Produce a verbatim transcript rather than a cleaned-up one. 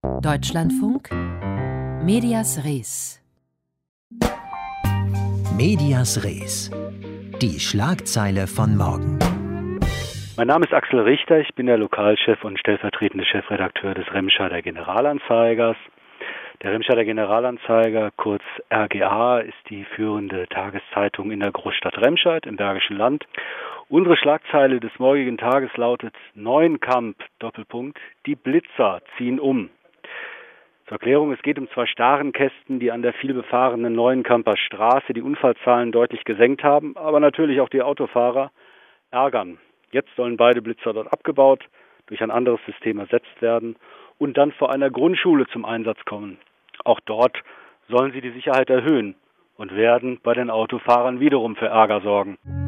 Deutschlandfunk Medias Res. Medias Res. Die Schlagzeile von morgen. Mein Name ist Axel Richter, ich bin der Lokalchef und stellvertretende Chefredakteur des Remscheider Generalanzeigers. Der Remscheider Generalanzeiger, kurz R G A, ist die führende Tageszeitung in der Großstadt Remscheid im Bergischen Land. Unsere Schlagzeile des morgigen Tages lautet: Neuenkamp, Doppelpunkt, die Blitzer ziehen um. Zur Erklärung, es geht um zwei Starenkästen, die an der vielbefahrenen Neuenkamper Straße die Unfallzahlen deutlich gesenkt haben, aber natürlich auch die Autofahrer ärgern. Jetzt sollen beide Blitzer dort abgebaut, durch ein anderes System ersetzt werden und dann vor einer Grundschule zum Einsatz kommen. Auch dort sollen sie die Sicherheit erhöhen und werden bei den Autofahrern wiederum für Ärger sorgen.